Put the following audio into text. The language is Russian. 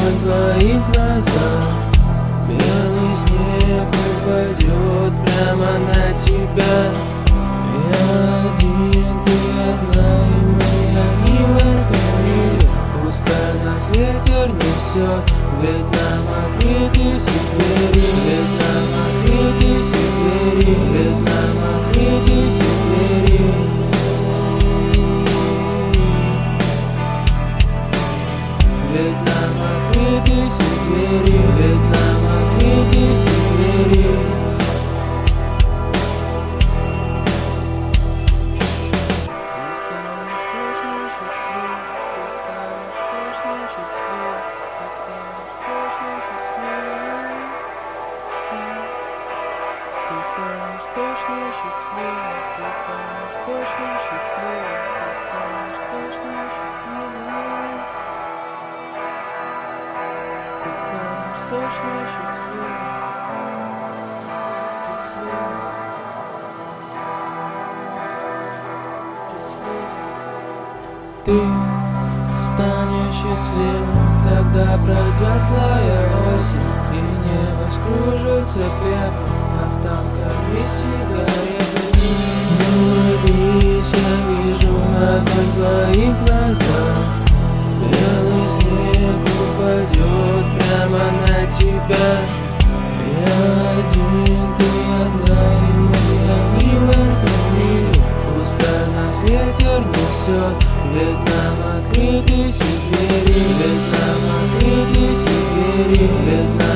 огонь твоих глазах. Белый снег упадет прямо на тебя. Я один, ты одна, и мы одни в этом мире. Пускай нас ветер несет, ведь нам открыты все двери. Ведь нам открыты все двери. Ведь нам открыты все двери. Ведь нам открыты все двери. Ведь нам открыты все двери. Ты станешь точно счастливым, ты станешь точно счастливым, ты станешь точно счастливым. Ты станешь точно счастливым, счастливым, счастливым. Ты станешь счастливым, когда пройдет злая осень, и небо скружится пеплом останками сигареты. Улыбнись, я вижу огонь в твоих глазах. Белый снег упадет прямо на тебя. Я один, ты одна, и мы одни в этом мире. Пускай нас ветер несет, ведь нам открыты все двери. Ведь нам открыты все двери. Ведь нам